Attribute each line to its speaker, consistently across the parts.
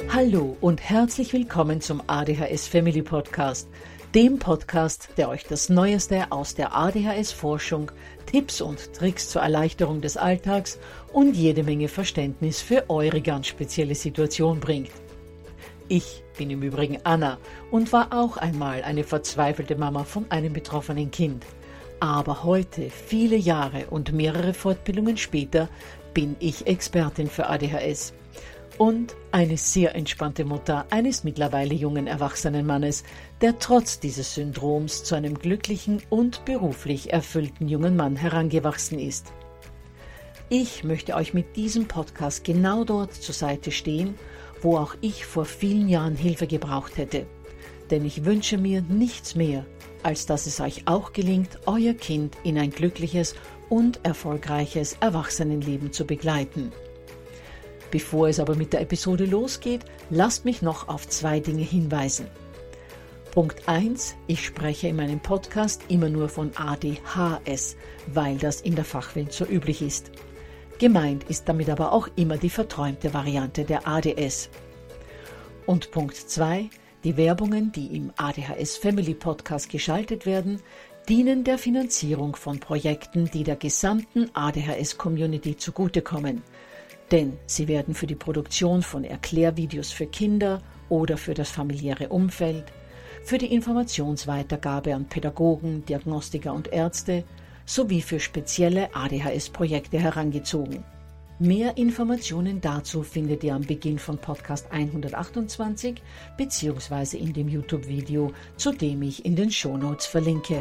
Speaker 1: Hallo und herzlich willkommen zum ADHS Family Podcast, dem Podcast, der euch das Neueste aus der ADHS-Forschung, Tipps und Tricks zur Erleichterung des Alltags und jede Menge Verständnis für eure ganz spezielle Situation bringt. Ich bin im Übrigen Anna und war auch einmal eine verzweifelte Mama von einem betroffenen Kind. Aber heute, viele Jahre und mehrere Fortbildungen später, bin ich Expertin für ADHS. Und eine sehr entspannte Mutter eines mittlerweile jungen erwachsenen Mannes, der trotz dieses Syndroms zu einem glücklichen und beruflich erfüllten jungen Mann herangewachsen ist. Ich möchte euch mit diesem Podcast genau dort zur Seite stehen, wo auch ich vor vielen Jahren Hilfe gebraucht hätte. Denn ich wünsche mir nichts mehr, als dass es euch auch gelingt, euer Kind in ein glückliches und erfolgreiches Erwachsenenleben zu begleiten. Bevor es aber mit der Episode losgeht, lasst mich noch auf 2 Dinge hinweisen. Punkt 1. Ich spreche in meinem Podcast immer nur von ADHS, weil das in der Fachwelt so üblich ist. Gemeint ist damit aber auch immer die verträumte Variante der ADS. Und Punkt 2. Die Werbungen, die im ADHS Family Podcast geschaltet werden, dienen der Finanzierung von Projekten, die der gesamten ADHS-Community zugutekommen. Denn sie werden für die Produktion von Erklärvideos für Kinder oder für das familiäre Umfeld, für die Informationsweitergabe an Pädagogen, Diagnostiker und Ärzte sowie für spezielle ADHS-Projekte herangezogen. Mehr Informationen dazu findet ihr am Beginn von Podcast 128 bzw. in dem YouTube-Video, zu dem ich in den Shownotes verlinke.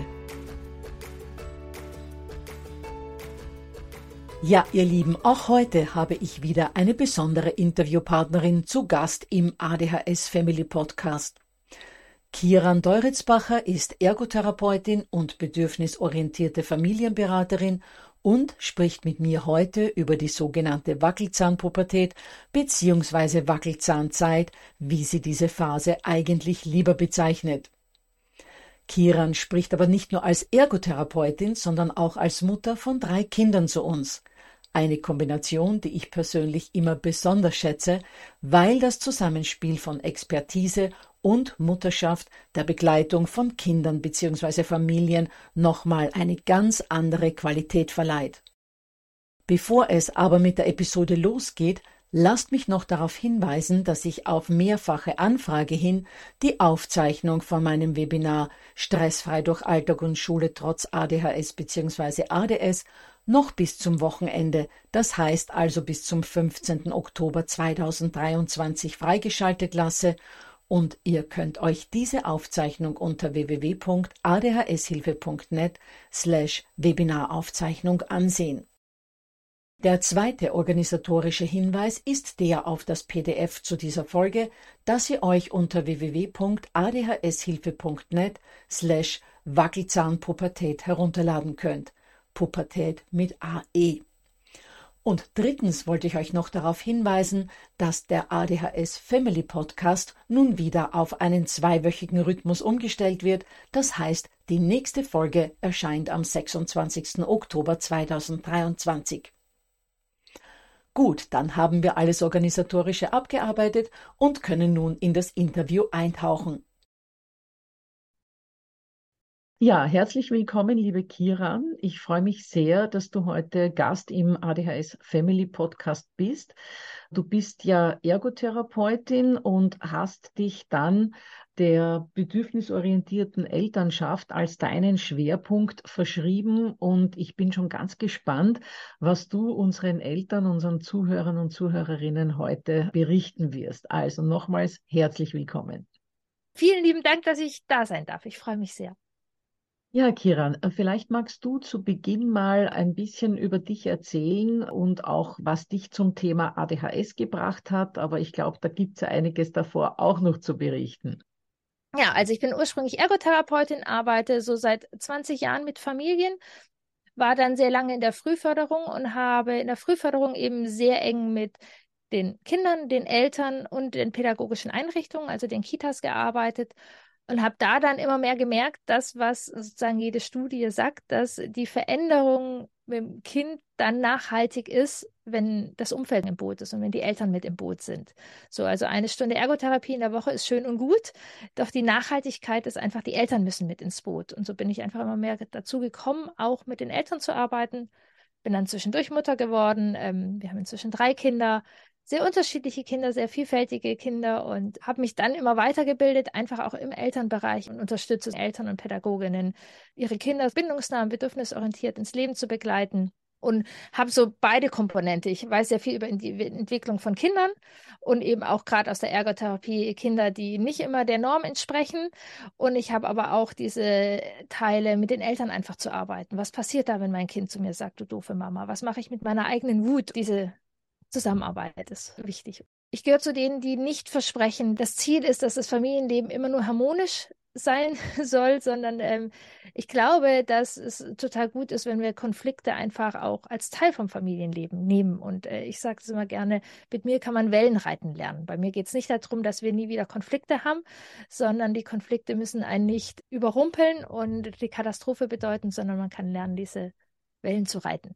Speaker 1: Ja, ihr Lieben, auch heute habe ich wieder eine besondere Interviewpartnerin zu Gast im ADHS Family Podcast. Kieran Deuritzbacher ist Ergotherapeutin und bedürfnisorientierte Familienberaterin und spricht mit mir heute über die sogenannte Wackelzahnpubertät bzw. Wackelzahnzeit, wie sie diese Phase eigentlich lieber bezeichnet. Kieran spricht aber nicht nur als Ergotherapeutin, sondern auch als Mutter von 3 Kindern zu uns. Eine Kombination, die ich persönlich immer besonders schätze, weil das Zusammenspiel von Expertise und Mutterschaft der Begleitung von Kindern bzw. Familien nochmal eine ganz andere Qualität verleiht. Bevor es aber mit der Episode losgeht, lasst mich noch darauf hinweisen, dass ich auf mehrfache Anfrage hin die Aufzeichnung von meinem Webinar Stressfrei durch Alltag und Schule trotz ADHS bzw. ADS noch bis zum Wochenende, das heißt also bis zum 15. Oktober 2023 freigeschaltet lasse, und ihr könnt euch diese Aufzeichnung unter www.adhshilfe.net/Webinaraufzeichnung ansehen. Der zweite organisatorische Hinweis ist der auf das PDF zu dieser Folge, das ihr euch unter www.adhshilfe.net/Wackelzahnpubertät herunterladen könnt. Pubertät mit AE. Und drittens wollte ich euch noch darauf hinweisen, dass der ADHS Family Podcast nun wieder auf einen 2-wöchigen Rhythmus umgestellt wird. Das heißt, die nächste Folge erscheint am 26. Oktober 2023. Gut, dann haben wir alles Organisatorische abgearbeitet und können nun in das Interview eintauchen. Ja, herzlich willkommen, liebe Kieran. Ich freue mich sehr, dass du heute Gast im ADHS Family Podcast bist. Du bist ja Ergotherapeutin und hast dich dann der bedürfnisorientierten Elternschaft als deinen Schwerpunkt verschrieben. Und ich bin schon ganz gespannt, was du unseren Eltern, unseren Zuhörern und Zuhörerinnen heute berichten wirst. Also nochmals herzlich willkommen.
Speaker 2: Vielen lieben Dank, dass ich da sein darf. Ich freue mich sehr.
Speaker 1: Ja, Kieran, vielleicht magst du zu Beginn mal ein bisschen über dich erzählen und auch, was dich zum Thema ADHS gebracht hat. Aber ich glaube, da gibt es ja einiges davor auch noch zu berichten.
Speaker 2: Ja, also ich bin ursprünglich Ergotherapeutin, arbeite so seit 20 Jahren mit Familien, war dann sehr lange in der Frühförderung und habe in der Frühförderung eben sehr eng mit den Kindern, den Eltern und den pädagogischen Einrichtungen, also den Kitas, gearbeitet. Und habe da dann immer mehr gemerkt, das, was sozusagen jede Studie sagt, dass die Veränderung mit dem Kind dann nachhaltig ist, wenn das Umfeld im Boot ist und wenn die Eltern mit im Boot sind. So, also 1 Stunde Ergotherapie in der Woche ist schön und gut, doch die Nachhaltigkeit ist einfach, die Eltern müssen mit ins Boot. Und so bin ich einfach immer mehr dazu gekommen, auch mit den Eltern zu arbeiten. Bin dann zwischendurch Mutter geworden. Wir haben inzwischen 3 Kinder, sehr unterschiedliche Kinder, sehr vielfältige Kinder und habe mich dann immer weitergebildet, einfach auch im Elternbereich und unterstütze Eltern und Pädagoginnen, ihre Kinder bindungsnah und bedürfnisorientiert ins Leben zu begleiten. Und habe so beide Komponente. Ich weiß sehr viel über die Entwicklung von Kindern und eben auch gerade aus der Ergotherapie Kinder, die nicht immer der Norm entsprechen. Und ich habe aber auch diese Teile, mit den Eltern einfach zu arbeiten. Was passiert da, wenn mein Kind zu mir sagt, du doofe Mama? Was mache ich mit meiner eigenen Wut? Diese Zusammenarbeit ist wichtig. Ich gehöre zu denen, die nicht versprechen, das Ziel ist, dass das Familienleben immer nur harmonisch sein soll, sondern ich glaube, dass es total gut ist, wenn wir Konflikte einfach auch als Teil vom Familienleben nehmen. Und ich sage es immer gerne, mit mir kann man Wellen reiten lernen. Bei mir geht es nicht darum, dass wir nie wieder Konflikte haben, sondern die Konflikte müssen einen nicht überrumpeln und die Katastrophe bedeuten, sondern man kann lernen, diese Wellen zu reiten.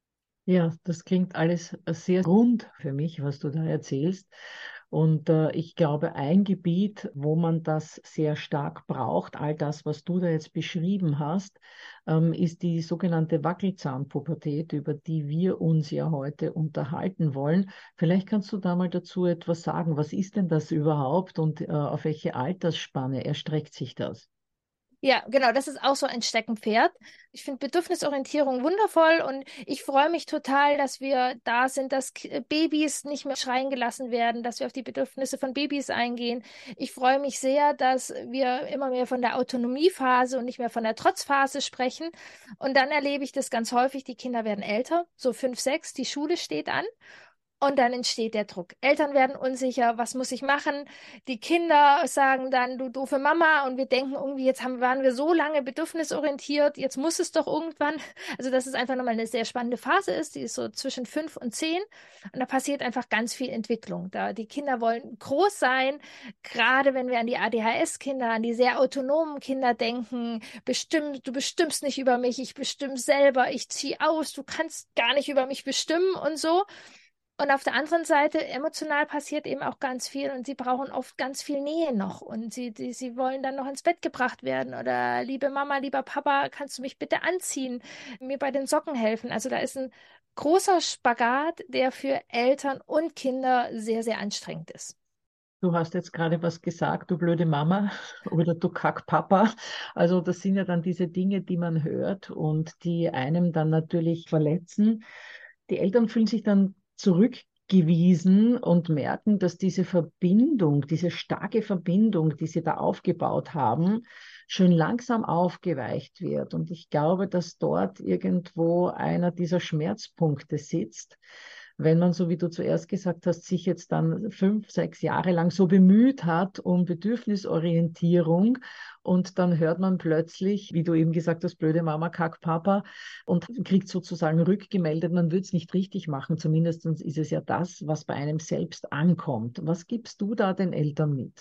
Speaker 1: Ja, das klingt alles sehr rund für mich, was du da erzählst. Und ich glaube, ein Gebiet, wo man das sehr stark braucht, all das, was du da jetzt beschrieben hast, ist die sogenannte Wackelzahnpubertät, über die wir uns ja heute unterhalten wollen. Vielleicht kannst du da mal dazu etwas sagen. Was ist denn das überhaupt und auf welche Altersspanne erstreckt sich das?
Speaker 2: Ja, genau, das ist auch so ein Steckenpferd. Ich finde Bedürfnisorientierung wundervoll und ich freue mich total, dass wir da sind, dass Babys nicht mehr schreien gelassen werden, dass wir auf die Bedürfnisse von Babys eingehen. Ich freue mich sehr, dass wir immer mehr von der Autonomiephase und nicht mehr von der Trotzphase sprechen. Und dann erlebe ich das ganz häufig, die Kinder werden älter, so 5, 6, die Schule steht an. Und dann entsteht der Druck. Eltern werden unsicher, was muss ich machen? Die Kinder sagen dann, du doofe Mama, und wir denken irgendwie, waren wir so lange bedürfnisorientiert, jetzt muss es doch irgendwann. Also, dass es einfach nochmal eine sehr spannende Phase ist, die ist so zwischen 5 und 10. Und da passiert einfach ganz viel Entwicklung. Da die Kinder wollen groß sein, gerade wenn wir an die ADHS-Kinder, an die sehr autonomen Kinder denken, du bestimmst nicht über mich, ich bestimme selber, ich ziehe aus, du kannst gar nicht über mich bestimmen und so. Und auf der anderen Seite, emotional passiert eben auch ganz viel und sie brauchen oft ganz viel Nähe noch und sie wollen dann noch ins Bett gebracht werden oder liebe Mama, lieber Papa, kannst du mich bitte anziehen, mir bei den Socken helfen? Also da ist ein großer Spagat, der für Eltern und Kinder sehr, sehr anstrengend ist.
Speaker 1: Du hast jetzt gerade was gesagt, du blöde Mama oder du Kackpapa. Also das sind ja dann diese Dinge, die man hört und die einem dann natürlich verletzen. Die Eltern fühlen sich dann zurückgewiesen und merken, dass diese Verbindung, diese starke Verbindung, die sie da aufgebaut haben, schön langsam aufgeweicht wird. Und ich glaube, dass dort irgendwo einer dieser Schmerzpunkte sitzt, wenn man, so wie du zuerst gesagt hast, sich jetzt dann 5, 6 Jahre lang so bemüht hat um Bedürfnisorientierung und dann hört man plötzlich, wie du eben gesagt hast, blöde Mama, Kack Papa, und kriegt sozusagen rückgemeldet, man würde es nicht richtig machen. Zumindest ist es ja das, was bei einem selbst ankommt. Was gibst du da den Eltern mit?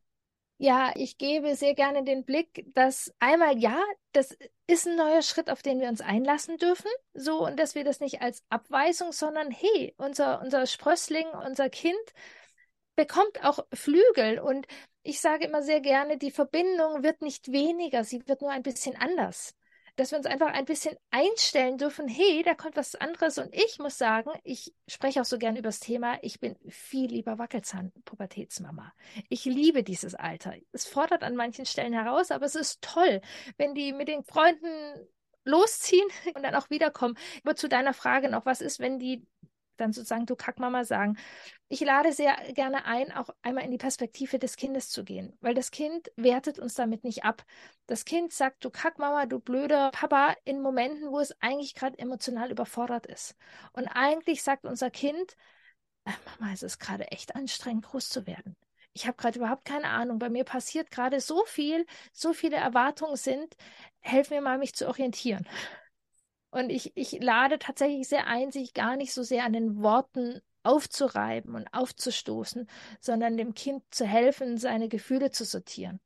Speaker 2: Ja, ich gebe sehr gerne den Blick, dass einmal, ja, das ist ein neuer Schritt, auf den wir uns einlassen dürfen, so, und dass wir das nicht als Abweisung, sondern hey, unser Sprössling, unser Kind bekommt auch Flügel. Und ich sage immer sehr gerne, die Verbindung wird nicht weniger, sie wird nur ein bisschen anders. Dass wir uns einfach ein bisschen einstellen dürfen, hey, da kommt was anderes. Und ich muss sagen, ich spreche auch so gerne über das Thema, ich bin viel lieber Wackelzahn-Pubertätsmama. Ich liebe dieses Alter. Es fordert an manchen Stellen heraus, aber es ist toll, wenn die mit den Freunden losziehen und dann auch wiederkommen. Aber zu deiner Frage noch, was ist, wenn die dann sozusagen du Kackmama sagen? Ich lade sehr gerne ein, auch einmal in die Perspektive des Kindes zu gehen, weil das Kind wertet uns damit nicht ab. Das Kind sagt, du Kackmama, du blöder Papa, in Momenten, wo es eigentlich gerade emotional überfordert ist. Und eigentlich sagt unser Kind, Mama, es ist gerade echt anstrengend, groß zu werden. Ich habe gerade überhaupt keine Ahnung. Bei mir passiert gerade so viel, so viele Erwartungen sind. Helf mir mal, mich zu orientieren. Und ich lade tatsächlich sehr ein, sich gar nicht so sehr an den Worten aufzureiben und aufzustoßen, sondern dem Kind zu helfen, seine Gefühle zu sortieren.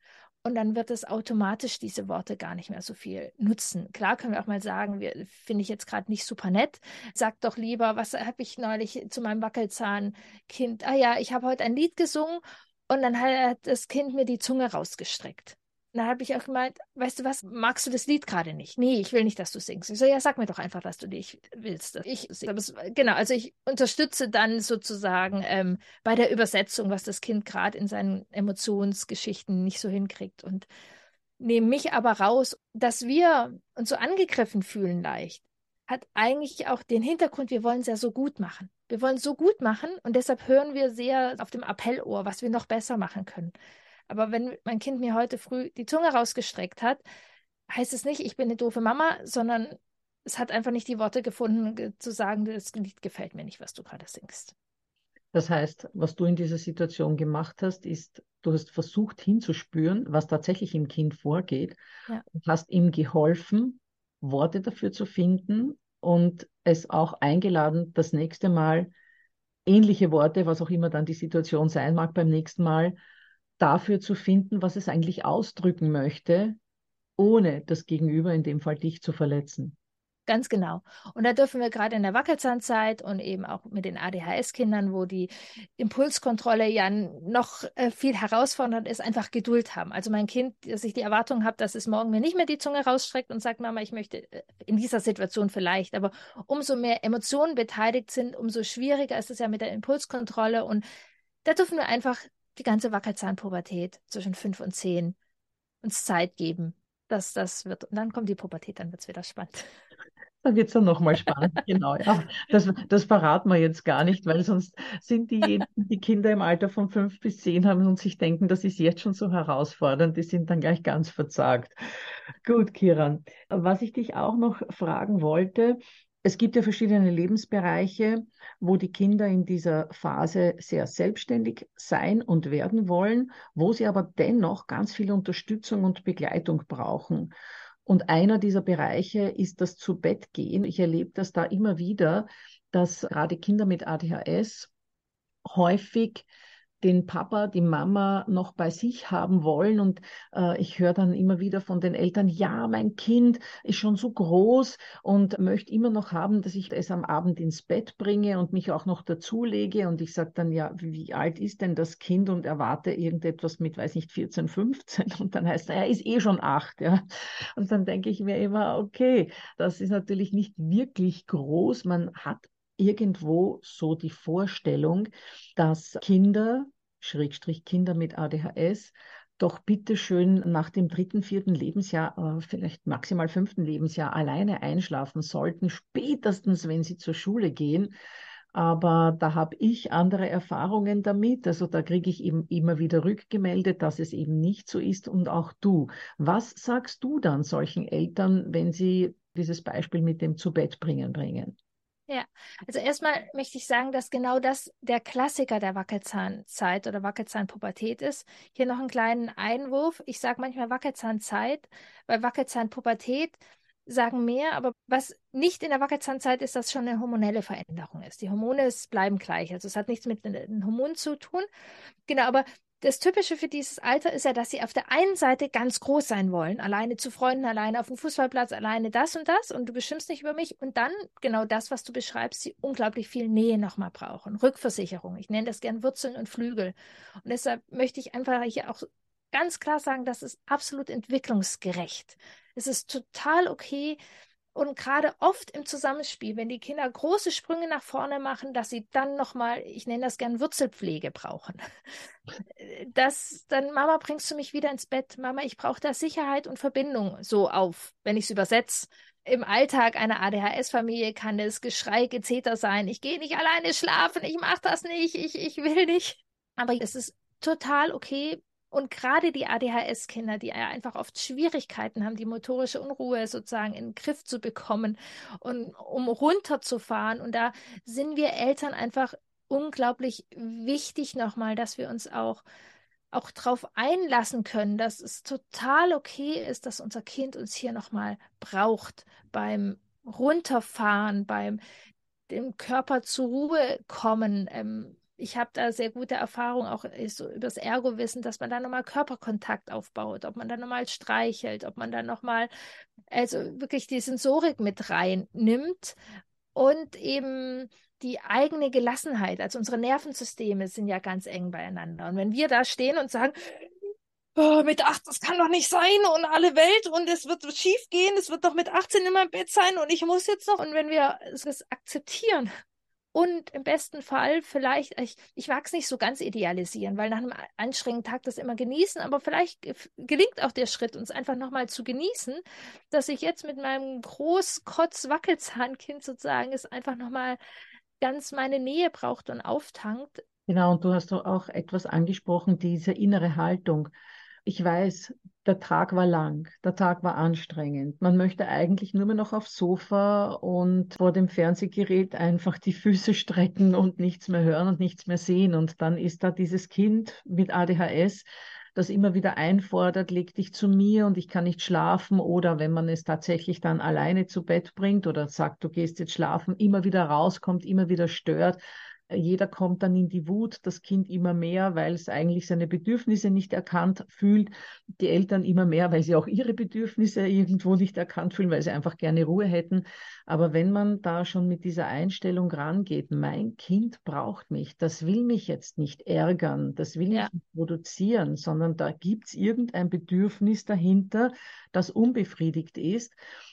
Speaker 2: Und dann wird es automatisch diese Worte gar nicht mehr so viel nutzen. Klar können wir auch mal sagen, finde ich jetzt gerade nicht super nett. Sag doch lieber, was habe ich neulich zu meinem Wackelzahnkind? Ah ja, ich habe heute ein Lied gesungen und dann hat das Kind mir die Zunge rausgestreckt. Und dann habe ich auch gemeint, weißt du was, magst du das Lied gerade nicht? Nee, ich will nicht, dass du singst. Ich so, ja, sag mir doch einfach, dass du nicht willst. Genau, also ich unterstütze dann sozusagen bei der Übersetzung, was das Kind gerade in seinen Emotionsgeschichten nicht so hinkriegt und nehme mich aber raus, dass wir uns so angegriffen fühlen leicht, hat eigentlich auch den Hintergrund, wir wollen es ja so gut machen. Wir wollen es so gut machen und deshalb hören wir sehr auf dem Appellohr, was wir noch besser machen können. Aber wenn mein Kind mir heute früh die Zunge rausgestreckt hat, heißt es nicht, ich bin eine doofe Mama, sondern es hat einfach nicht die Worte gefunden, zu sagen, das Lied gefällt mir nicht, was du gerade singst.
Speaker 1: Das heißt, was du in dieser Situation gemacht hast, ist, du hast versucht hinzuspüren, was tatsächlich im Kind vorgeht,
Speaker 2: Ja.
Speaker 1: und hast ihm geholfen, Worte dafür zu finden und es auch eingeladen, das nächste Mal ähnliche Worte, was auch immer dann die Situation sein mag, beim nächsten Mal dafür zu finden, was es eigentlich ausdrücken möchte, ohne das Gegenüber, in dem Fall dich, zu verletzen.
Speaker 2: Ganz genau. Und da dürfen wir gerade in der Wackelzahnzeit und eben auch mit den ADHS-Kindern, wo die Impulskontrolle ja noch viel herausfordernd ist, einfach Geduld haben. Also mein Kind, dass ich die Erwartung habe, dass es morgen mir nicht mehr die Zunge rausstreckt und sagt, Mama, ich möchte in dieser Situation vielleicht, aber umso mehr Emotionen beteiligt sind, umso schwieriger ist es ja mit der Impulskontrolle. Und da dürfen wir einfach die ganze Wackelzahnpubertät zwischen 5 und 10 uns Zeit geben. Dass das wird, und dann kommt die Pubertät, dann wird es wieder spannend.
Speaker 1: Da wird es dann nochmal spannend, genau. Ja. Das verraten wir jetzt gar nicht, weil sonst sind die Kinder im Alter von 5 bis 10 haben und sich denken, das ist jetzt schon so herausfordernd, die sind dann gleich ganz verzagt. Gut, Kiran. Was ich dich auch noch fragen wollte, es gibt ja verschiedene Lebensbereiche, wo die Kinder in dieser Phase sehr selbstständig sein und werden wollen, wo sie aber dennoch ganz viel Unterstützung und Begleitung brauchen. Und einer dieser Bereiche ist das Zu-Bett-Gehen. Ich erlebe das da immer wieder, dass gerade Kinder mit ADHS häufig den Papa, die Mama noch bei sich haben wollen. Und ich höre dann immer wieder von den Eltern, ja, mein Kind ist schon so groß und möchte immer noch haben, dass ich es am Abend ins Bett bringe und mich auch noch dazulege. Und ich sage dann, ja, wie alt ist denn das Kind? Und erwarte irgendetwas mit, weiß nicht, 14, 15. Und dann heißt er, er ist eh schon 8. Ja. Und dann denke ich mir immer, okay, das ist natürlich nicht wirklich groß. Man hat irgendwo so die Vorstellung, dass Kinder, Schrägstrich Kinder mit ADHS, doch bitteschön nach dem 3., 4. Lebensjahr, vielleicht maximal 5. Lebensjahr alleine einschlafen sollten, spätestens wenn sie zur Schule gehen. Aber da habe ich andere Erfahrungen damit. Also da kriege ich eben immer wieder rückgemeldet, dass es eben nicht so ist. Und auch du. Was sagst du dann solchen Eltern, wenn sie dieses Beispiel mit dem Zu-Bett-bringen?
Speaker 2: Ja, also erstmal möchte ich sagen, dass genau das der Klassiker der Wackelzahnzeit oder Wackelzahnpubertät ist. Hier noch einen kleinen Einwurf. Ich sage manchmal Wackelzahnzeit, weil Wackelzahnpubertät sagen mehr, aber was nicht in der Wackelzahnzeit ist, dass schon eine hormonelle Veränderung ist. Die Hormone bleiben gleich, also es hat nichts mit den Hormonen zu tun. Genau, aber das Typische für dieses Alter ist ja, dass sie auf der einen Seite ganz groß sein wollen, alleine zu Freunden, alleine auf dem Fußballplatz, alleine das und du bestimmst nicht über mich und dann genau das, was du beschreibst, sie unglaublich viel Nähe nochmal brauchen. Rückversicherung, ich nenne das gern Wurzeln und Flügel. Und deshalb möchte ich einfach hier auch ganz klar sagen, das ist absolut entwicklungsgerecht. Es ist total okay, und gerade oft im Zusammenspiel, wenn die Kinder große Sprünge nach vorne machen, dass sie dann nochmal, ich nenne das gern Wurzelpflege brauchen. Dann, Mama, bringst du mich wieder ins Bett? Mama, ich brauche da Sicherheit und Verbindung so auf, wenn ich es übersetze. Im Alltag einer ADHS-Familie kann es Geschrei, Gezeter sein. Ich gehe nicht alleine schlafen, ich mache das nicht, ich will nicht. Aber es ist total okay. Und gerade die ADHS-Kinder, die ja einfach oft Schwierigkeiten haben, die motorische Unruhe sozusagen in den Griff zu bekommen und um runterzufahren. Und da sind wir Eltern einfach unglaublich wichtig nochmal, dass wir uns auch darauf einlassen können, dass es total okay ist, dass unser Kind uns hier nochmal braucht beim Runterfahren, beim dem Körper zur Ruhe kommen. Ich habe da sehr gute Erfahrungen, auch so über das Ergo-Wissen, dass man da nochmal Körperkontakt aufbaut, ob man da nochmal streichelt, ob man da nochmal, also wirklich die Sensorik mit reinnimmt und eben die eigene Gelassenheit. Also unsere Nervensysteme sind ja ganz eng beieinander. Und wenn wir da stehen und sagen, oh, mit 8, das kann doch nicht sein und alle Welt und es wird schief gehen, es wird doch mit 18 in meinem Bett sein und ich muss jetzt noch. Und wenn wir es akzeptieren und im besten Fall vielleicht, ich mag es nicht so ganz idealisieren, weil nach einem anstrengenden Tag das immer genießen, aber vielleicht gelingt auch der Schritt, uns einfach nochmal zu genießen, dass ich jetzt mit meinem Großkotz-Wackelzahnkind sozusagen es einfach nochmal ganz meine Nähe braucht und auftankt.
Speaker 1: Genau, und du hast doch auch etwas angesprochen, diese innere Haltung. Ich weiß, der Tag war lang, der Tag war anstrengend. Man möchte eigentlich nur mehr noch aufs Sofa und vor dem Fernsehgerät einfach die Füße strecken und nichts mehr hören und nichts mehr sehen. Und dann ist da dieses Kind mit ADHS, das immer wieder einfordert, leg dich zu mir und ich kann nicht schlafen. Oder wenn man es tatsächlich dann alleine zu Bett bringt oder sagt, du gehst jetzt schlafen, immer wieder rauskommt, immer wieder stört. Jeder kommt dann in die Wut, das Kind immer mehr, weil es eigentlich seine Bedürfnisse nicht erkannt fühlt. Die Eltern immer mehr, weil sie auch ihre Bedürfnisse irgendwo nicht erkannt fühlen, weil sie einfach gerne Ruhe hätten. Aber wenn man da schon mit dieser Einstellung rangeht, mein Kind braucht mich, das will mich jetzt nicht ärgern, das will
Speaker 2: Ja.
Speaker 1: mich nicht produzieren, sondern da gibt es irgendein Bedürfnis dahinter, das unbefriedigt ist.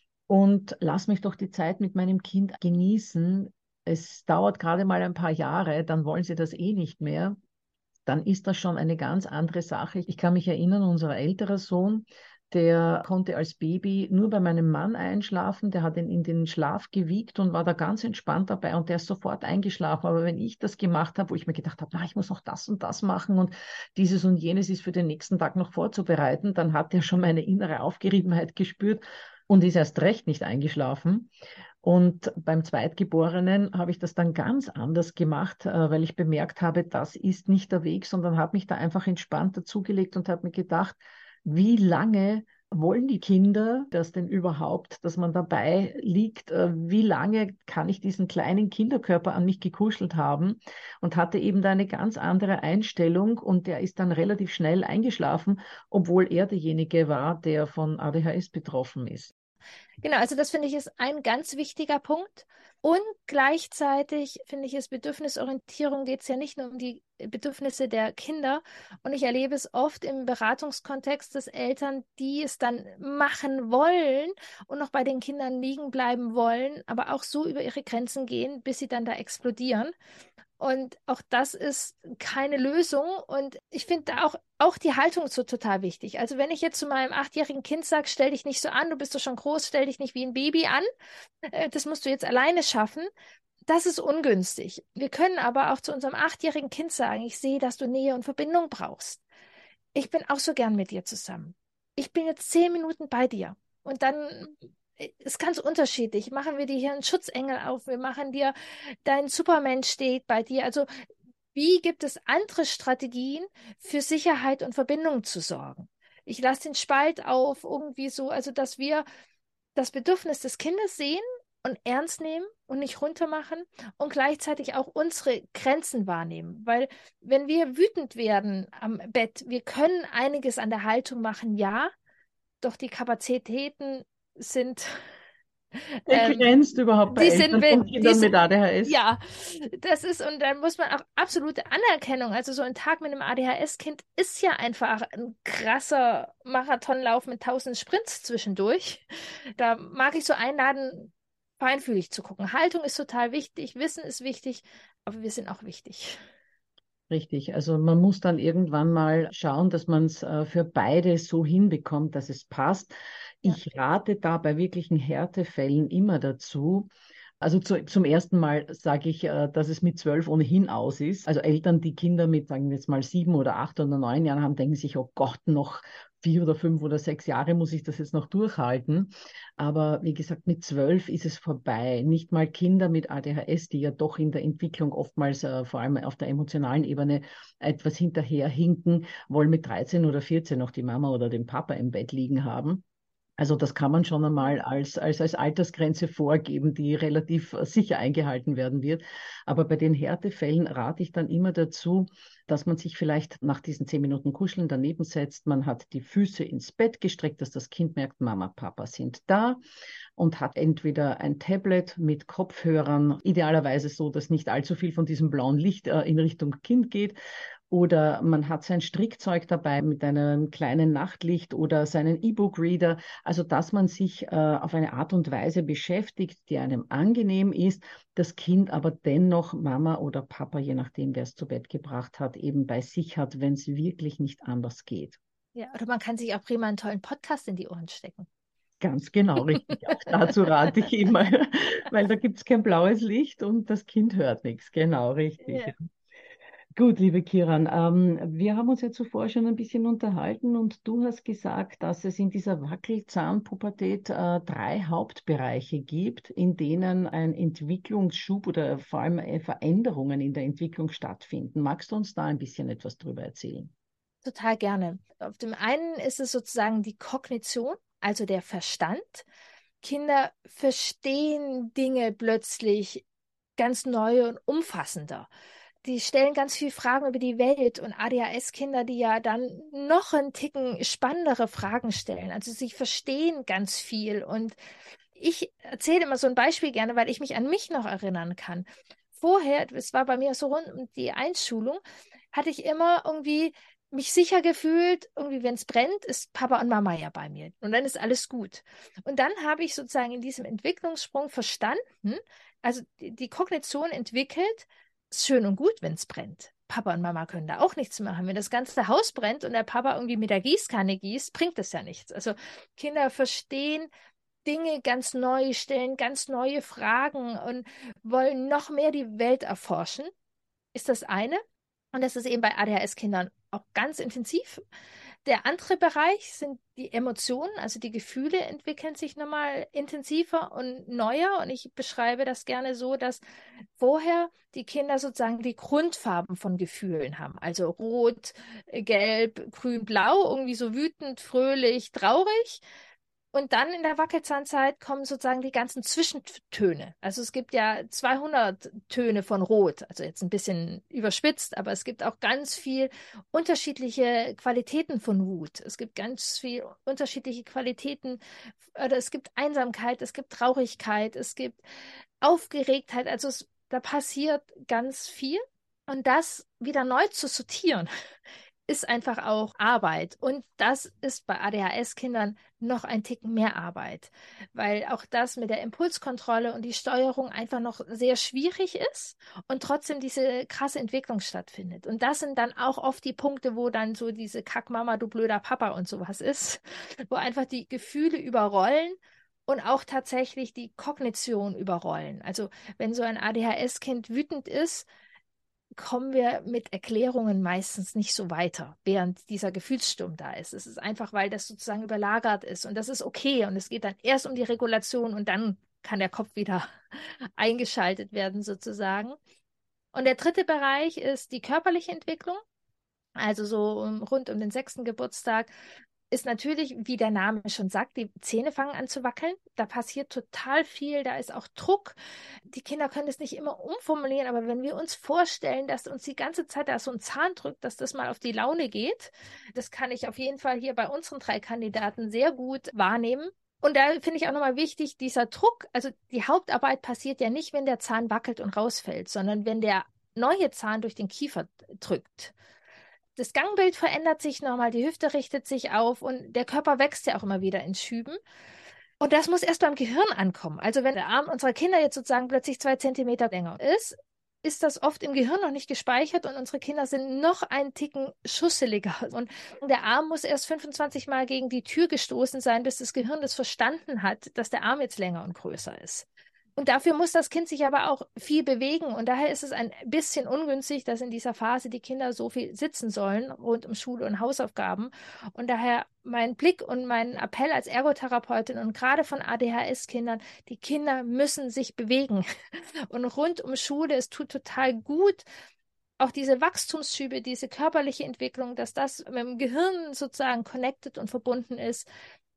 Speaker 1: Und lass mich doch die Zeit mit meinem Kind genießen. Es dauert gerade mal ein paar Jahre, dann wollen sie das eh nicht mehr. Dann ist das schon eine ganz andere Sache. Ich kann mich erinnern, unser älterer Sohn, der konnte als Baby nur bei meinem Mann einschlafen. Der hat ihn in den Schlaf gewiegt und war da ganz entspannt dabei und der ist sofort eingeschlafen. Aber wenn ich das gemacht habe, wo ich mir gedacht habe, na, ich muss noch das und das machen und dieses und jenes ist für den nächsten Tag noch vorzubereiten, dann hat er schon meine innere Aufgeriebenheit gespürt und ist erst recht nicht eingeschlafen. Und beim Zweitgeborenen habe ich das dann ganz anders gemacht, weil ich bemerkt habe, das ist nicht der Weg, sondern habe mich da einfach entspannt dazugelegt und habe mir gedacht, wie lange wollen die Kinder das denn überhaupt, dass man dabei liegt? Wie lange kann ich diesen kleinen Kinderkörper an mich gekuschelt haben? Und hatte eben da eine ganz andere Einstellung und der ist dann relativ schnell eingeschlafen, obwohl er derjenige war, der von ADHS betroffen ist.
Speaker 2: Genau, also das finde ich ist ein ganz wichtiger Punkt. Und gleichzeitig finde ich es Bedürfnisorientierung geht es ja nicht nur um die Bedürfnisse der Kinder. Und ich erlebe es oft im Beratungskontext, dass Eltern, die es dann machen wollen und noch bei den Kindern liegen bleiben wollen, aber auch so über ihre Grenzen gehen, bis sie dann da explodieren. Und auch das ist keine Lösung. Und ich finde da auch die Haltung so total wichtig. Also wenn ich jetzt zu meinem 8-jährigen Kind sage, stell dich nicht so an, du bist doch schon groß, stell dich nicht wie ein Baby an, das musst du jetzt alleine schaffen. Das ist ungünstig. Wir können aber auch zu unserem 8-jährigen Kind sagen, ich sehe, dass du Nähe und Verbindung brauchst. Ich bin auch so gern mit dir zusammen. Ich bin jetzt 10 Minuten bei dir. Und dann ist ganz unterschiedlich. Machen wir dir hier einen Schutzengel auf, wir machen dir, dein Superman steht bei dir. Also wie gibt es andere Strategien für Sicherheit und Verbindung zu sorgen? Ich lasse den Spalt auf, irgendwie so, also dass wir das Bedürfnis des Kindes sehen und ernst nehmen und nicht runtermachen und gleichzeitig auch unsere Grenzen wahrnehmen. Weil wenn wir wütend werden am Bett, wir können einiges an der Haltung machen, ja, doch die Kapazitäten sind
Speaker 1: Begrenzt überhaupt bei
Speaker 2: die sind,
Speaker 1: Eltern von
Speaker 2: die
Speaker 1: Kindern mit
Speaker 2: sind,
Speaker 1: ADHS.
Speaker 2: ja, das ist, und dann muss man auch absolute Anerkennung, also so ein Tag mit einem ADHS-Kind ist ja einfach ein krasser Marathonlauf mit 1000 Sprints zwischendurch. Da mag ich so einladen, feinfühlig zu gucken. Haltung ist total wichtig, Wissen ist wichtig, aber wir sind auch wichtig.
Speaker 1: Richtig, also man muss dann irgendwann mal schauen, dass man es für beide so hinbekommt, dass es passt.
Speaker 2: Ja,
Speaker 1: Ich rate da bei wirklichen Härtefällen immer dazu. Also zum ersten Mal sage ich, dass es mit 12 ohnehin aus ist. Also Eltern, die Kinder mit, sagen wir jetzt mal 7 oder 8 oder 9 Jahren haben, denken sich, oh Gott, noch 4 oder 5 oder 6 Jahre muss ich das jetzt noch durchhalten. Aber wie gesagt, mit 12 ist es vorbei. Nicht mal Kinder mit ADHS, die ja doch in der Entwicklung oftmals, vor allem auf der emotionalen Ebene, etwas hinterherhinken, wollen mit 13 oder 14 noch die Mama oder den Papa im Bett liegen haben. Also das kann man schon einmal als Altersgrenze vorgeben, die relativ sicher eingehalten werden wird. Aber bei den Härtefällen rate ich dann immer dazu, dass man sich vielleicht nach diesen 10 Minuten Kuscheln daneben setzt. Man hat die Füße ins Bett gestreckt, dass das Kind merkt, Mama, Papa sind da, und hat entweder ein Tablet mit Kopfhörern, idealerweise so, dass nicht allzu viel von diesem blauen Licht in Richtung Kind geht. Oder man hat sein Strickzeug dabei mit einem kleinen Nachtlicht oder seinen E-Book-Reader. Also, dass man sich auf eine Art und Weise beschäftigt, die einem angenehm ist, das Kind aber dennoch Mama oder Papa, je nachdem, wer es zu Bett gebracht hat, eben bei sich hat, wenn es wirklich nicht anders geht.
Speaker 2: Ja, oder man kann sich auch prima einen tollen Podcast in die Ohren stecken.
Speaker 1: Ganz genau, richtig. Auch dazu rate ich immer, weil da gibt es kein blaues Licht und das Kind hört nichts. Genau, richtig.
Speaker 2: Ja.
Speaker 1: Gut, liebe Kiran, wir haben uns ja zuvor schon ein bisschen unterhalten und du hast gesagt, dass es in dieser Wackelzahnpubertät 3 Hauptbereiche gibt, in denen ein Entwicklungsschub oder vor allem Veränderungen in der Entwicklung stattfinden. Magst du uns da ein bisschen etwas drüber erzählen?
Speaker 2: Total gerne. Auf dem einen ist es sozusagen die Kognition, also der Verstand. Kinder verstehen Dinge plötzlich ganz neu und umfassender. Die stellen ganz viele Fragen über die Welt, und ADHS-Kinder, die ja dann noch einen Ticken spannendere Fragen stellen. Also sie verstehen ganz viel. Und ich erzähle immer so ein Beispiel gerne, weil ich mich an mich noch erinnern kann. Vorher, es war bei mir so rund um die Einschulung, hatte ich immer irgendwie mich sicher gefühlt, irgendwie, wenn es brennt, ist Papa und Mama ja bei mir. Und dann ist alles gut. Und dann habe ich sozusagen in diesem Entwicklungssprung verstanden, also die Kognition entwickelt, ist schön und gut, wenn es brennt. Papa und Mama können da auch nichts machen. Wenn das ganze Haus brennt und der Papa irgendwie mit der Gießkanne gießt, bringt das ja nichts. Also Kinder verstehen Dinge ganz neu, stellen ganz neue Fragen und wollen noch mehr die Welt erforschen, ist das eine. Und das ist eben bei ADHS-Kindern auch ganz intensiv. Der andere Bereich sind die Emotionen, also die Gefühle entwickeln sich nochmal intensiver und neuer. Und ich beschreibe das gerne so, dass vorher die Kinder sozusagen die Grundfarben von Gefühlen haben. Also rot, gelb, grün, blau, irgendwie so wütend, fröhlich, traurig. Und dann in der Wackelzahnzeit kommen sozusagen die ganzen Zwischentöne. Also es gibt ja 200 Töne von Rot, also jetzt ein bisschen überspitzt, aber es gibt auch ganz viel unterschiedliche Qualitäten von Wut. Es gibt ganz viel unterschiedliche Qualitäten, oder es gibt Einsamkeit, es gibt Traurigkeit, es gibt Aufgeregtheit. Also da passiert ganz viel. Und das wieder neu zu sortieren, ist einfach auch Arbeit. Und das ist bei ADHS-Kindern noch ein Ticken mehr Arbeit, weil auch das mit der Impulskontrolle und die Steuerung einfach noch sehr schwierig ist und trotzdem diese krasse Entwicklung stattfindet. Und das sind dann auch oft die Punkte, wo dann so diese Kackmama, du blöder Papa und sowas ist, wo einfach die Gefühle überrollen und auch tatsächlich die Kognition überrollen. Also wenn so ein ADHS-Kind wütend ist, kommen wir mit Erklärungen meistens nicht so weiter, während dieser Gefühlssturm da ist. Es ist einfach, weil das sozusagen überlagert ist, und das ist okay, und es geht dann erst um die Regulation und dann kann der Kopf wieder eingeschaltet werden sozusagen. Und der dritte Bereich ist die körperliche Entwicklung. Also so rund um den 6. Geburtstag ist natürlich, wie der Name schon sagt, die Zähne fangen an zu wackeln. Da passiert total viel, da ist auch Druck. Die Kinder können das nicht immer umformulieren, aber wenn wir uns vorstellen, dass uns die ganze Zeit da so ein Zahn drückt, dass das mal auf die Laune geht, das kann ich auf jeden Fall hier bei unseren 3 Kandidaten sehr gut wahrnehmen. Und da finde ich auch nochmal wichtig, dieser Druck, also die Hauptarbeit passiert ja nicht, wenn der Zahn wackelt und rausfällt, sondern wenn der neue Zahn durch den Kiefer drückt. Das Gangbild verändert sich nochmal, die Hüfte richtet sich auf und der Körper wächst ja auch immer wieder in Schüben. Und das muss erst beim Gehirn ankommen. Also wenn der Arm unserer Kinder jetzt sozusagen plötzlich 2 Zentimeter länger ist, ist das oft im Gehirn noch nicht gespeichert, und unsere Kinder sind noch einen Ticken schusseliger. Und der Arm muss erst 25 Mal gegen die Tür gestoßen sein, bis das Gehirn das verstanden hat, dass der Arm jetzt länger und größer ist. Und dafür muss das Kind sich aber auch viel bewegen. Und daher ist es ein bisschen ungünstig, dass in dieser Phase die Kinder so viel sitzen sollen rund um Schule und Hausaufgaben. Und daher mein Blick und mein Appell als Ergotherapeutin und gerade von ADHS-Kindern: Die Kinder müssen sich bewegen. Und rund um Schule, es tut total gut, auch diese Wachstumsschübe, diese körperliche Entwicklung, dass das mit dem Gehirn sozusagen connected und verbunden ist,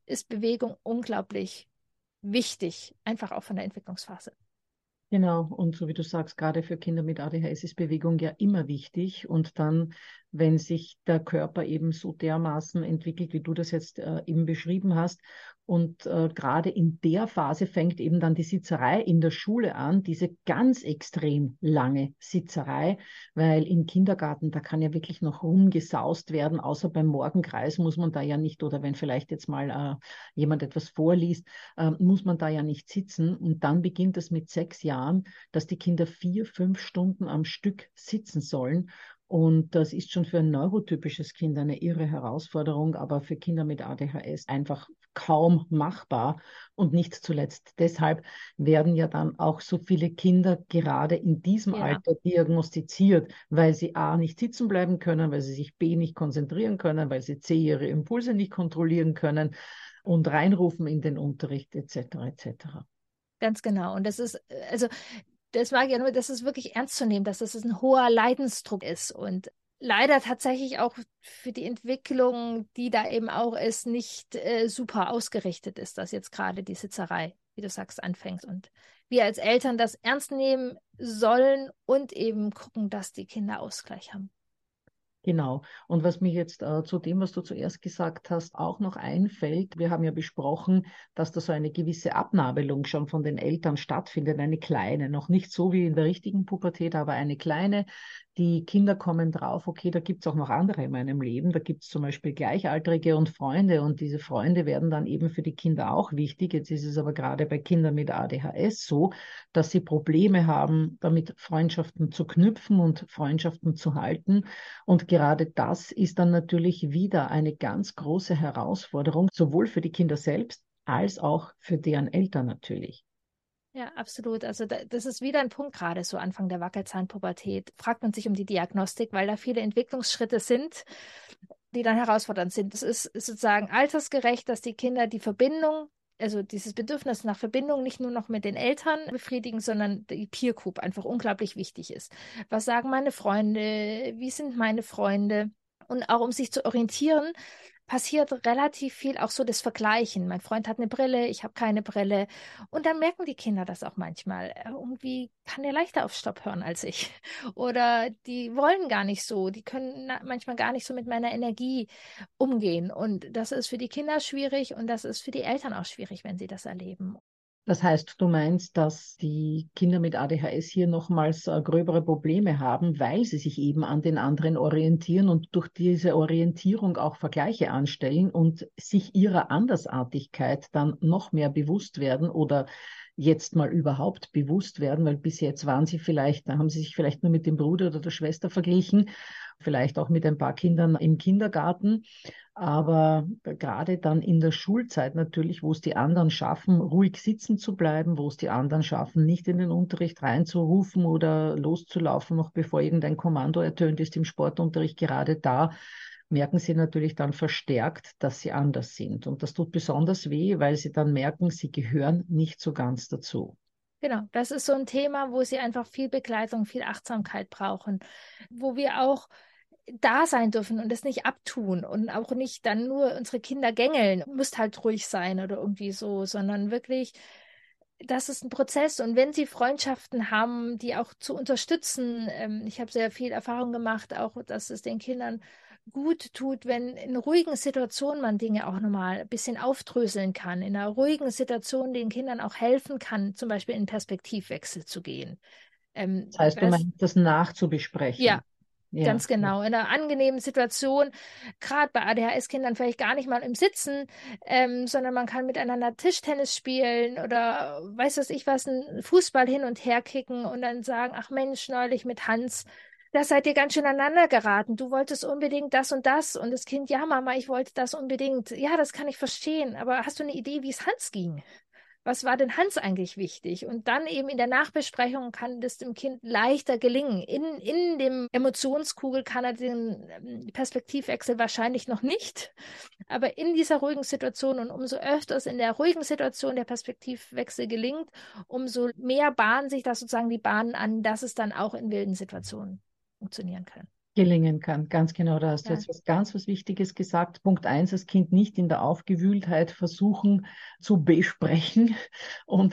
Speaker 2: ist Bewegung unglaublich wichtig, einfach auch von der Entwicklungsphase.
Speaker 1: Genau, und so wie du sagst, gerade für Kinder mit ADHS ist Bewegung ja immer wichtig. Und dann, wenn sich der Körper eben so dermaßen entwickelt, wie du das jetzt eben beschrieben hast, und gerade in der Phase fängt eben dann die Sitzerei in der Schule an, diese ganz extrem lange Sitzerei, weil im Kindergarten, da kann ja wirklich noch rumgesaust werden, außer beim Morgenkreis muss man da ja nicht, oder wenn vielleicht jetzt mal jemand etwas vorliest, muss man da ja nicht sitzen. Und dann beginnt es mit 6 Jahren, dass die Kinder 4, 5 Stunden am Stück sitzen sollen. Und das ist schon für ein neurotypisches Kind eine irre Herausforderung, aber für Kinder mit ADHS einfach kaum machbar. Und nicht zuletzt deshalb werden ja dann auch so viele Kinder gerade in diesem
Speaker 2: Ja.
Speaker 1: Alter diagnostiziert, weil sie A nicht sitzen bleiben können, weil sie sich B nicht konzentrieren können, weil sie C ihre Impulse nicht kontrollieren können und reinrufen in den Unterricht etc. etc.
Speaker 2: Ganz genau. Und das ist, also das mag ich ja nur, das ist wirklich ernst zu nehmen, dass das ein hoher Leidensdruck ist und leider tatsächlich auch für die Entwicklung, die da eben auch ist, nicht super ausgerichtet ist, dass jetzt gerade die Sitzerei, wie du sagst, anfängt. Und wir als Eltern das ernst nehmen sollen und eben gucken, dass die Kinder Ausgleich haben.
Speaker 1: Genau. Und was mir jetzt zu dem, was du zuerst gesagt hast, auch noch einfällt, wir haben ja besprochen, dass da so eine gewisse Abnabelung schon von den Eltern stattfindet, eine kleine, noch nicht so wie in der richtigen Pubertät, aber eine kleine. Die Kinder kommen drauf, okay, da gibt's auch noch andere in meinem Leben, da gibt's zum Beispiel Gleichaltrige und Freunde und diese Freunde werden dann eben für die Kinder auch wichtig. Jetzt ist es aber gerade bei Kindern mit ADHS so, dass sie Probleme haben, damit Freundschaften zu knüpfen und Freundschaften zu halten. Und gerade das ist dann natürlich wieder eine ganz große Herausforderung, sowohl für die Kinder selbst als auch für deren Eltern natürlich.
Speaker 2: Ja, absolut. Also das ist wieder ein Punkt gerade so Anfang der Wackelzahnpubertät. Fragt man sich um die Diagnostik, weil da viele Entwicklungsschritte sind, die dann herausfordernd sind. Es ist sozusagen altersgerecht, dass die Kinder die Verbindung, also dieses Bedürfnis nach Verbindung nicht nur noch mit den Eltern befriedigen, sondern die Peer Group einfach unglaublich wichtig ist. Was sagen meine Freunde? Wie sind meine Freunde? Und auch um sich zu orientieren, passiert relativ viel auch so das Vergleichen. Mein Freund hat eine Brille, ich habe keine Brille. Und dann merken die Kinder das auch manchmal. Irgendwie kann der leichter auf Stopp hören als ich. Oder die wollen gar nicht so, die können manchmal gar nicht so mit meiner Energie umgehen. Und das ist für die Kinder schwierig und das ist für die Eltern auch schwierig, wenn sie das erleben.
Speaker 1: Das heißt, du meinst, dass die Kinder mit ADHS hier nochmals gröbere Probleme haben, weil sie sich eben an den anderen orientieren und durch diese Orientierung auch Vergleiche anstellen und sich ihrer Andersartigkeit dann noch mehr bewusst werden oder jetzt mal überhaupt bewusst werden, weil bis jetzt waren sie vielleicht, da haben sie sich vielleicht nur mit dem Bruder oder der Schwester verglichen, vielleicht auch mit ein paar Kindern im Kindergarten. Aber gerade dann in der Schulzeit natürlich, wo es die anderen schaffen, ruhig sitzen zu bleiben, wo es die anderen schaffen, nicht in den Unterricht reinzurufen oder loszulaufen, noch bevor irgendein Kommando ertönt ist im Sportunterricht, gerade da merken sie natürlich dann verstärkt, dass sie anders sind. Und das tut besonders weh, weil sie dann merken, sie gehören nicht so ganz dazu.
Speaker 2: Genau, das ist so ein Thema, wo sie einfach viel Begleitung, viel Achtsamkeit brauchen, wo wir auch da sein dürfen und es nicht abtun und auch nicht dann nur unsere Kinder gängeln, müsst halt ruhig sein oder irgendwie so, sondern wirklich, das ist ein Prozess und wenn sie Freundschaften haben, die auch zu unterstützen, ich habe sehr viel Erfahrung gemacht, auch dass es den Kindern gut tut, wenn in ruhigen Situationen man Dinge auch nochmal ein bisschen aufdröseln kann, in einer ruhigen Situation den Kindern auch helfen kann, zum Beispiel in Perspektivwechsel zu gehen.
Speaker 1: Das heißt, du meinst, das
Speaker 2: Ja,
Speaker 1: nachzubesprechen. Ja,
Speaker 2: ganz genau. In einer angenehmen Situation, gerade bei ADHS-Kindern vielleicht gar nicht mal im Sitzen, sondern man kann miteinander Tischtennis spielen oder weiß was ich was, einen Fußball hin und her kicken und dann sagen, ach Mensch, neulich mit Hans, da seid ihr ganz schön aneinander geraten. Du wolltest unbedingt das und das und das Kind, ja Mama, ich wollte das unbedingt. Ja, das kann ich verstehen, aber hast du eine Idee, wie es Hans ging? Was war denn Hans eigentlich wichtig? Und dann eben in der Nachbesprechung kann das dem Kind leichter gelingen. In dem Emotionskugel kann er den Perspektivwechsel wahrscheinlich noch nicht, aber in dieser ruhigen Situation und umso öfters in der ruhigen Situation der Perspektivwechsel gelingt, umso mehr bahnen sich da sozusagen die Bahnen an, dass es dann auch in wilden Situationen funktionieren kann.
Speaker 1: gelingen kann. Ganz genau, da hast du
Speaker 2: Ja.
Speaker 1: jetzt was Wichtiges gesagt. Punkt 1, das Kind nicht in der Aufgewühltheit versuchen zu besprechen und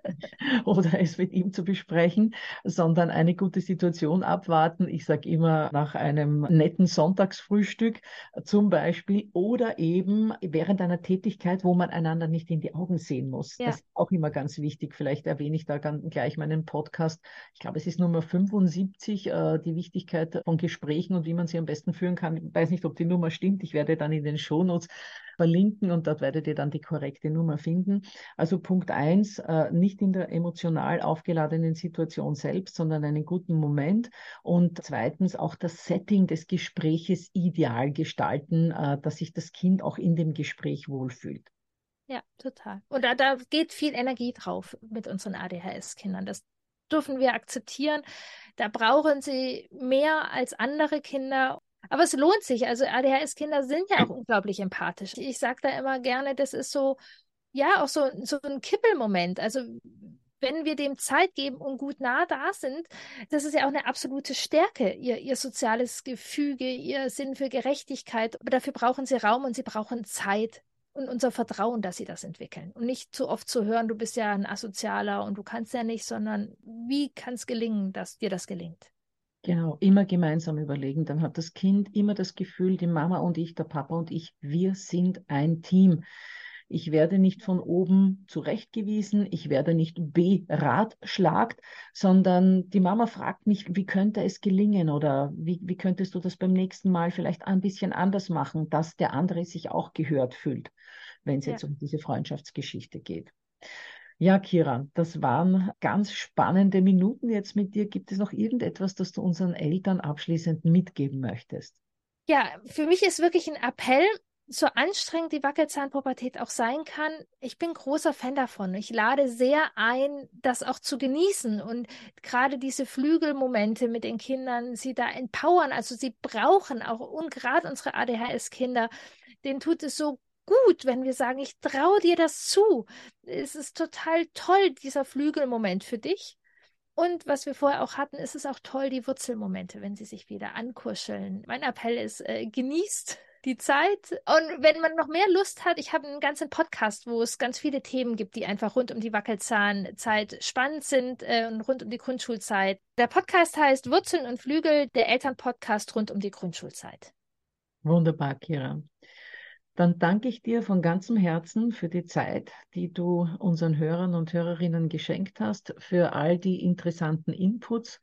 Speaker 1: oder es mit ihm zu besprechen, sondern eine gute Situation abwarten. Ich sage immer nach einem netten Sonntagsfrühstück zum Beispiel oder eben während einer Tätigkeit, wo man einander nicht in die Augen sehen muss.
Speaker 2: Ja.
Speaker 1: Das ist auch immer ganz wichtig. Vielleicht erwähne ich da gleich meinen Podcast. Ich glaube, es ist Nummer 75, die Wichtigkeit von Gesprächen und wie man sie am besten führen kann. Ich weiß nicht, ob die Nummer stimmt. Ich werde dann in den Shownotes verlinken und dort werdet ihr dann die korrekte Nummer finden. Also Punkt 1, nicht in der emotional aufgeladenen Situation selbst, sondern einen guten Moment. Und zweitens auch das Setting des Gespräches ideal gestalten, dass sich das Kind auch in dem Gespräch wohlfühlt.
Speaker 2: Ja, total. Und da geht viel Energie drauf mit unseren ADHS-Kindern. Das dürfen wir akzeptieren. Da brauchen sie mehr als andere Kinder. Aber es lohnt sich. Also ADHS-Kinder sind ja auch unglaublich empathisch. Ich sage da immer gerne, das ist so, ja, auch so ein Kippelmoment. Also wenn wir dem Zeit geben und gut nah da sind, das ist ja auch eine absolute Stärke, ihr soziales Gefüge, ihr Sinn für Gerechtigkeit. Aber dafür brauchen sie Raum und sie brauchen Zeit. Und unser Vertrauen, dass sie das entwickeln. Und nicht zu oft zu hören, du bist ja ein Asozialer und du kannst ja nicht, sondern wie kann es gelingen, dass dir das gelingt?
Speaker 1: Genau, immer gemeinsam überlegen. Dann hat das Kind immer das Gefühl, die Mama und ich, der Papa und ich, wir sind ein Team. Ich werde nicht von oben zurechtgewiesen, ich werde nicht beratschlagt, sondern die Mama fragt mich, wie könnte es gelingen oder wie könntest du das beim nächsten Mal vielleicht ein bisschen anders machen, dass der andere sich auch gehört fühlt, wenn es
Speaker 2: Ja.
Speaker 1: jetzt um diese Freundschaftsgeschichte geht. Ja, Kiran, das waren ganz spannende Minuten jetzt mit dir. Gibt es noch irgendetwas, das du unseren Eltern abschließend mitgeben möchtest?
Speaker 2: Ja, für mich ist wirklich ein Appell, so anstrengend die Wackelzahnpubertät auch sein kann. Ich bin großer Fan davon. Ich lade sehr ein, das auch zu genießen und gerade diese Flügelmomente mit den Kindern, sie da empowern. Also sie brauchen auch, und gerade unsere ADHS-Kinder, denen tut es so gut, wenn wir sagen, ich traue dir das zu. Es ist total toll, dieser Flügelmoment für dich. Und was wir vorher auch hatten, ist es auch toll, die Wurzelmomente, wenn sie sich wieder ankuscheln. Mein Appell ist, genießt die Zeit. Und wenn man noch mehr Lust hat, ich habe einen ganzen Podcast, wo es ganz viele Themen gibt, die einfach rund um die Wackelzahnzeit spannend sind und rund um die Grundschulzeit. Der Podcast heißt Wurzeln und Flügel, der Elternpodcast rund um die Grundschulzeit.
Speaker 1: Wunderbar, Kira. Dann danke ich dir von ganzem Herzen für die Zeit, die du unseren Hörern und Hörerinnen geschenkt hast, für all die interessanten Inputs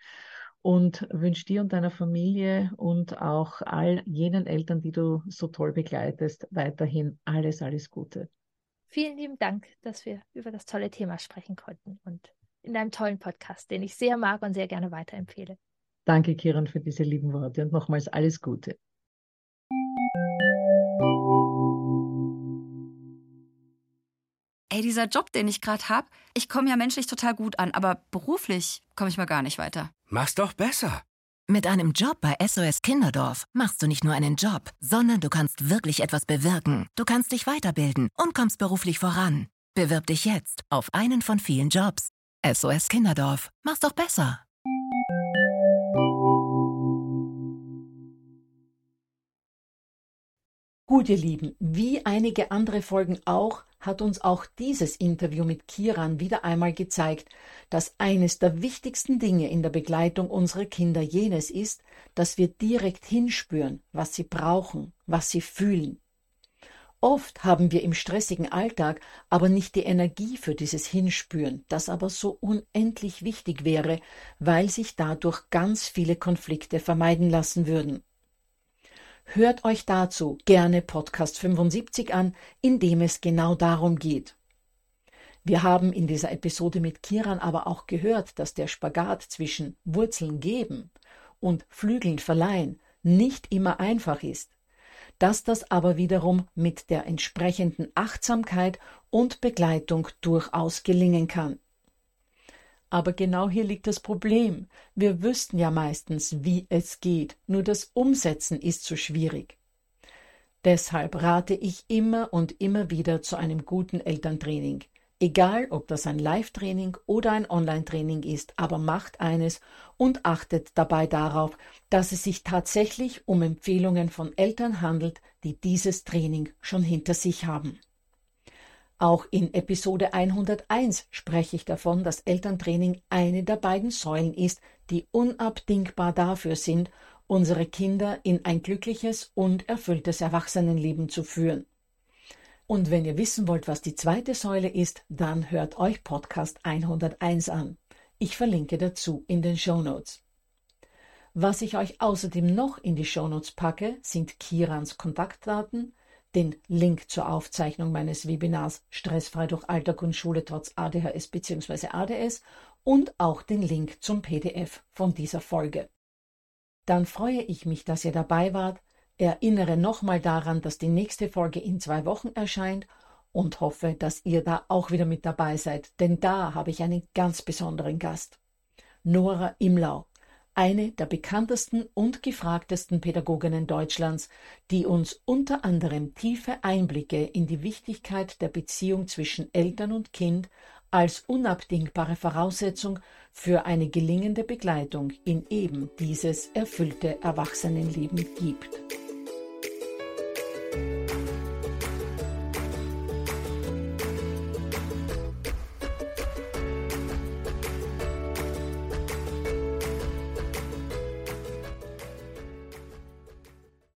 Speaker 1: und wünsche dir und deiner Familie und auch all jenen Eltern, die du so toll begleitest, weiterhin alles, alles Gute.
Speaker 2: Vielen lieben Dank, dass wir über das tolle Thema sprechen konnten und in einem tollen Podcast, den ich sehr mag und sehr gerne weiterempfehle.
Speaker 1: Danke, Kiran, für diese lieben Worte und nochmals alles Gute.
Speaker 3: Ey, dieser Job, den ich gerade habe, ich komme ja menschlich total gut an, aber beruflich komme ich mal gar nicht weiter.
Speaker 4: Mach's doch besser.
Speaker 5: Mit einem Job bei SOS Kinderdorf machst du nicht nur einen Job, sondern du kannst wirklich etwas bewirken. Du kannst dich weiterbilden und kommst beruflich voran. Bewirb dich jetzt auf einen von vielen Jobs. SOS Kinderdorf, mach's doch besser.
Speaker 1: Gut, ihr Lieben, wie einige andere Folgen auch, hat uns auch dieses Interview mit Kiran wieder einmal gezeigt, dass eines der wichtigsten Dinge in der Begleitung unserer Kinder jenes ist, dass wir direkt hinspüren, was sie brauchen, was sie fühlen. Oft haben wir im stressigen Alltag aber nicht die Energie für dieses Hinspüren, das aber so unendlich wichtig wäre, weil sich dadurch ganz viele Konflikte vermeiden lassen würden. Hört euch dazu gerne Podcast 75 an, in dem es genau darum geht. Wir haben in dieser Episode mit Kiran aber auch gehört, dass der Spagat zwischen Wurzeln geben und Flügeln verleihen nicht immer einfach ist, dass das aber wiederum mit der entsprechenden Achtsamkeit und Begleitung durchaus gelingen kann. Aber genau hier liegt das Problem. Wir wüssten ja meistens, wie es geht, nur das Umsetzen ist so schwierig. Deshalb rate ich immer und immer wieder zu einem guten Elterntraining. Egal, ob das ein Live-Training oder ein Online-Training ist, aber macht eines und achtet dabei darauf, dass es sich tatsächlich um Empfehlungen von Eltern handelt, die dieses Training schon hinter sich haben. Auch in Episode 101 spreche ich davon, dass Elterntraining eine der beiden Säulen ist, die unabdingbar dafür sind, unsere Kinder in ein glückliches und erfülltes Erwachsenenleben zu führen. Und wenn ihr wissen wollt, was die zweite Säule ist, dann hört euch Podcast 101 an. Ich verlinke dazu in den Shownotes. Was ich euch außerdem noch in die Shownotes packe, sind Kirans Kontaktdaten, den Link zur Aufzeichnung meines Webinars Stressfrei durch Alltag und Schule trotz ADHS bzw. ADS und auch den Link zum PDF von dieser Folge. Dann freue ich mich, dass ihr dabei wart, erinnere nochmal daran, dass die nächste Folge in 2 Wochen erscheint und hoffe, dass ihr da auch wieder mit dabei seid, denn da habe ich einen ganz besonderen Gast. Nora Imlau, eine der bekanntesten und gefragtesten Pädagoginnen Deutschlands, die uns unter anderem tiefe Einblicke in die Wichtigkeit der Beziehung zwischen Eltern und Kind als unabdingbare Voraussetzung für eine gelingende Begleitung in eben dieses erfüllte Erwachsenenleben gibt.